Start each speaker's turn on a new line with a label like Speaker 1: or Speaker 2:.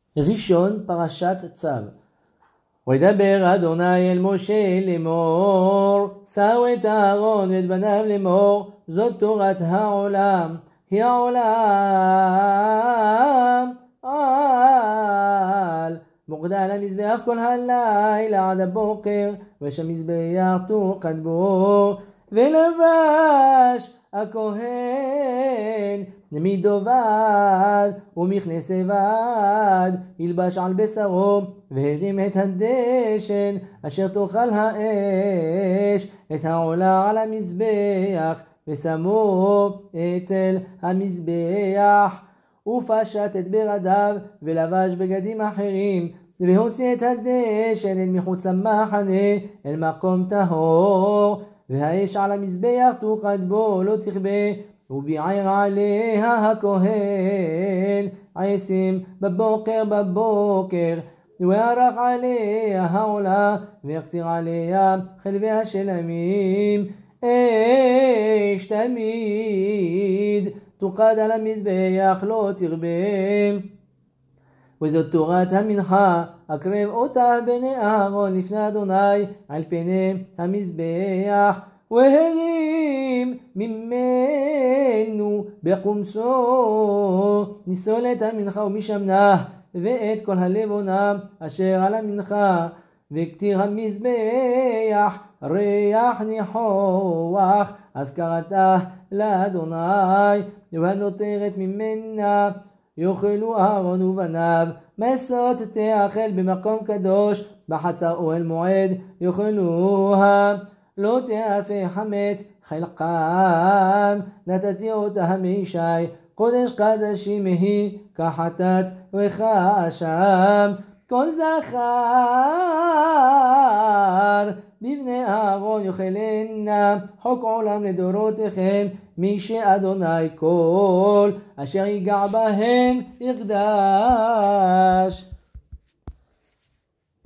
Speaker 1: ראשון פרשת צו. וידבר אדוני אל משה לאמור, שאו את אהרון ואת בניו לאמור, זאת תורת העולם, היא העולם על מוקדה על המזבח כל הלילה עד הבוקר, ושהמזבח תוקד בו, ולבש הכהן מידו בד ומכנס בד ילבש על בשרו, והרים את הדשן אשר תאכל האש את העולה על המזבח, ושמו אצל המזבח, ופשט את בגדיו ולבש בגדים אחרים, והוציא את הדשן אל מחוץ למחנה אל מקום טהור, והאש על המזבח תוקד בו לא תכבה, וביער עליה הכהן עשים בבוקר וערך עליה העולה, ויקציר עליה חלבי השלמים, אש תמיד תוקד על המזבח לא תרבה. וזאת תורת המנחה, אקרב אותה בני אהרון לפני אדוני על פני המזבח, והרים ממנו בחומסו ניסולת המנחה ומשמנה, ואת כל הלבונה אשר על המנחה, וכתיר המזבח ריח ניחוח, אז קראתה לאדוני, והנותרת ממנה יאכלו אהרון ובניו, מסות תאכל במקום קדוש, בחצר אוהל מועד יאכלוה, לא תאפה חמץ חלקם, נתתי אותה מישי, קודש קדשים היא כחטאת וכאשם. כל זכר בבני אהרון יאכלנה, חוק עולם לדורותיכם, מי שאדוני כל אשר ייגע בהם יקדש.